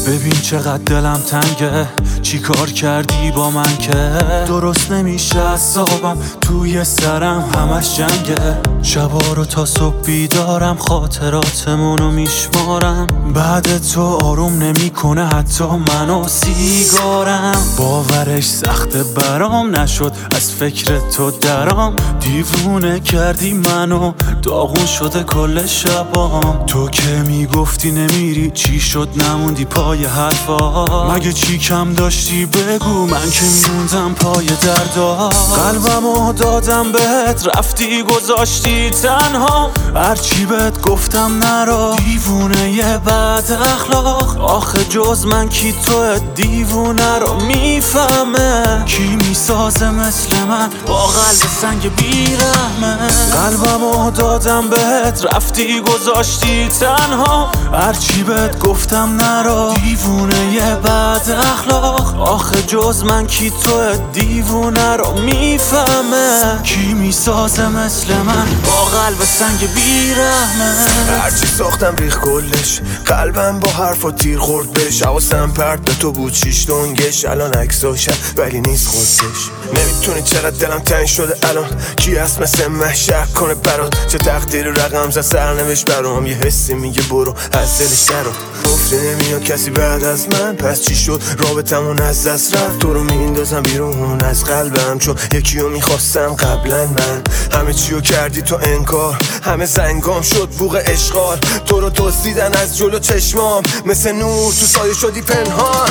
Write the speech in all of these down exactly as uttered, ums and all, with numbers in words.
ببین چقدر دلم تنگه، چی کار کردی با من که درست نمیشه اعصابم، توی سرم همش جنگه. شبا رو تا صبح بیدارم، خاطراتمونو میشمارم. بعد تو آروم نمیکنه حتی منو سیگارم. باورش سخته برام نشد از فکر تو درام. دیوونه کردی منو، داغون شده کل شبام. تو که میگفتی نمیری، چی شد نموندی پای حرفا؟ مگه چی کم داشتی بگو، من که میموندم پای دردا. قلبمو دادم بهت، رفتی گذاشتی تنها. هرچی بهت گفتم نرا، دیوونه یه بد اخلاق. آخه جز من کی تو دیوونه رو میفهمه؟ کی میسازه مثل من با قلب سنگ بیرحمه؟ قلبمو دادم بهت، رفتی گذاشتی تنها. هرچی بهت گفتم نرا، دیوونه یه بد اخلاق. آخه جز من کی تو دیوونه رو میفهمه؟ کی میسازه مثل من با قلب سنگ بیرحمه؟ هرچی ساختم ریخ کلش، قلبم با حرفا تیر خورد بهش. حواسم پرت به تو بود شیش دنگش، الان عکساشم ولی نیست خودش. نمیتونی چقدر دلم تنگ شده الان، کی هست مثل من شک کنه برات؟ چه تقدیر رقم زد سرنوشت برام، یه حسی میگه برو از دلش درو. گفتی نمیاد کسی بعد از من، پس چی شد رابطمون از دست رفت؟ تو رو میندازم بیرون از قلبم، چون یکی رو میخواستم قبلا من. همه چی رو کردی تو انکار، همه زنگام شد بوق اشغال. تو رو دزدیدن از جلو چشمام، مثل نور تو سایه شدی پنهان.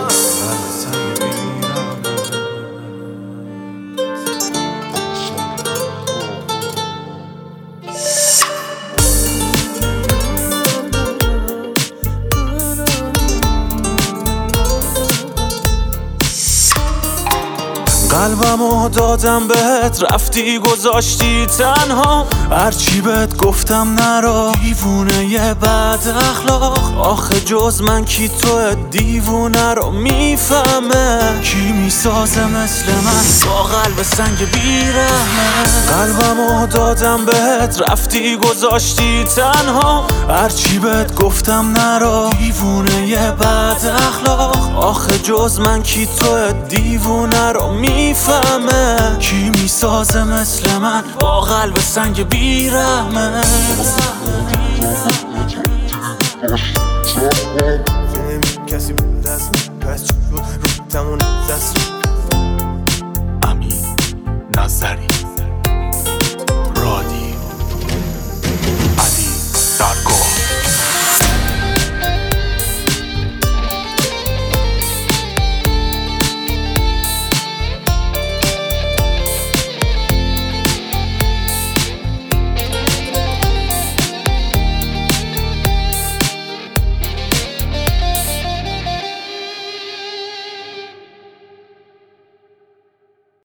قلبمو دادم بهت، رفتی گذاشتی تنها. هرچی بهت گفتم نرا، دیوونه یه بد اخلاق. آخه جز من کی تو دیوونه رو میفهمه؟ کی میسازه مثل من با قلب سنگ بیرحمه؟ قلبمو دادم بهت، رفتی گذاشتی تنها. هرچی بهت گفتم نرا، دیوونه یه بد اخلاق. آخه جز من کی تو دیوونه رو میفهمه؟ کی میسازه مثل من با قلب سنگ بیرحمه؟